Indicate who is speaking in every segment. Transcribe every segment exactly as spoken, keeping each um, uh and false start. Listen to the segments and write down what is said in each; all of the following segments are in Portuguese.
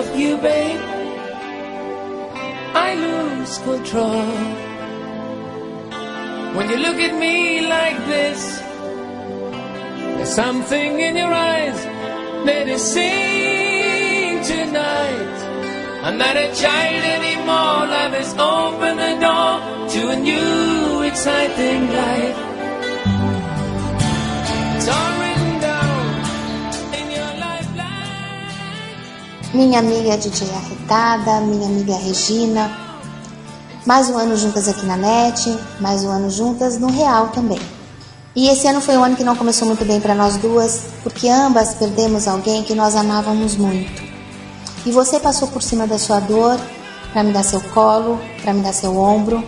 Speaker 1: of you, babe, I lose control. When you look at me like this, there's something in your eyes that is saying tonight, I'm not a child anymore. Love has opened the door to a new exciting life. It's all written down in your lifeline.
Speaker 2: Minha amiga D J Arretada, minha amiga Regina, mais um ano juntas aqui na net, mais um ano juntas no real também. E esse ano foi um ano que não começou muito bem para nós duas, porque ambas perdemos alguém que nós amávamos muito. E você passou por cima da sua dor para me dar seu colo, para me dar seu ombro.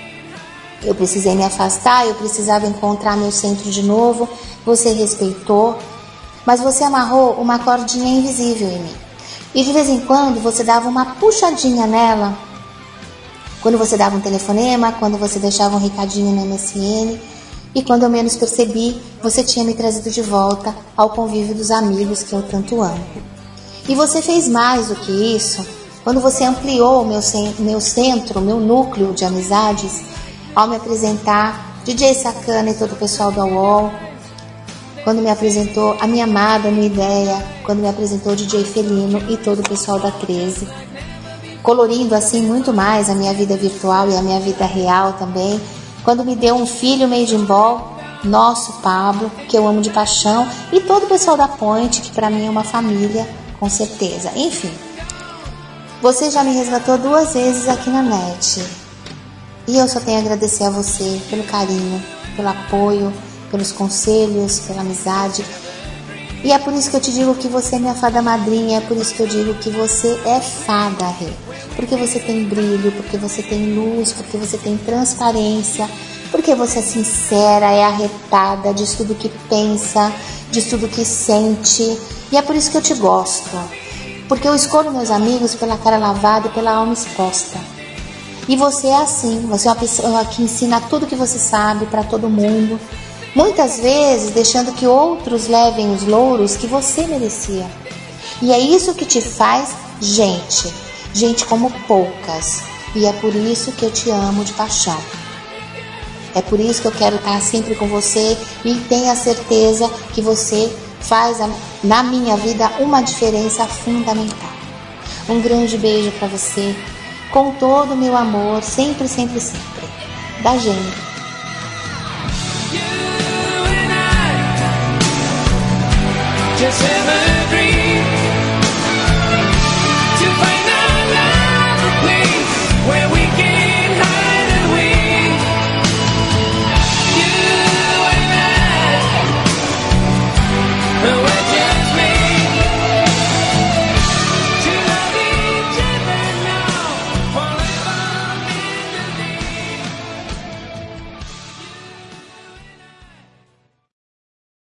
Speaker 2: Eu precisei me afastar, eu precisava encontrar meu centro de novo. Você respeitou, mas você amarrou uma cordinha invisível em mim. E de vez em quando você dava uma puxadinha nela. Quando você dava um telefonema, quando você deixava um recadinho no M S N. E quando eu menos percebi, você tinha me trazido de volta ao convívio dos amigos que eu tanto amo. E você fez mais do que isso, quando você ampliou o meu, meu centro, meu núcleo de amizades, ao me apresentar D J Sacana e todo o pessoal da U O L, quando me apresentou a minha amada No Ideia, quando me apresentou D J Felino e todo o pessoal da treze, colorindo assim muito mais a minha vida virtual e a minha vida real também, quando me deu um filho made in ball, nosso Pablo, que eu amo de paixão, e todo o pessoal da Point, que para mim é uma família, com certeza. Enfim, você já me resgatou duas vezes aqui na net. E eu só tenho a agradecer a você pelo carinho, pelo apoio, pelos conselhos, pela amizade. E é por isso que eu te digo que você é minha fada madrinha, é por isso que eu digo que você é fada, Rê. Porque você tem brilho, porque você tem luz, porque você tem transparência, porque você é sincera, é arretada, diz tudo que pensa, diz tudo que sente. E é por isso que eu te gosto. Porque eu escolho meus amigos pela cara lavada e pela alma exposta. E você é assim, você é uma pessoa que ensina tudo que você sabe para todo mundo. Muitas vezes deixando que outros levem os louros que você merecia. E é isso que te faz gente. Gente como poucas. E é por isso que eu te amo de paixão. É por isso que eu quero estar sempre com você. E tenha certeza que você faz na minha vida uma diferença fundamental. Um grande beijo para você. Com todo o meu amor. Sempre, sempre, sempre. Da Gênia.
Speaker 1: Just